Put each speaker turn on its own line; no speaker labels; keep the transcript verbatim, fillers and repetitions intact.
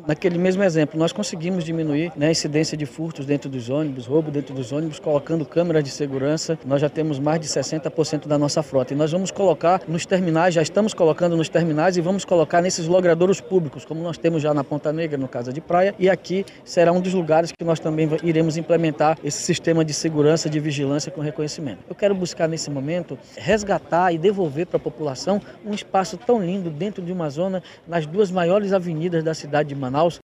Naquele mesmo exemplo, nós conseguimos diminuir, né, a incidência de furtos dentro dos ônibus, roubo dentro dos ônibus, colocando câmeras de segurança. Nós já temos mais de sessenta por cento da nossa frota e nós vamos colocar nos terminais, já estamos colocando nos terminais e vamos colocar nesses logradouros públicos, como nós temos já na Ponta Negra, no Casa de Praia, e aqui será um dos lugares que nós também iremos implementar esse sistema de segurança, de vigilância com reconhecimento. Eu quero buscar nesse momento resgatar e devolver para a população um espaço tão lindo dentro de uma zona, nas duas maiores avenidas da cidade de Manaus,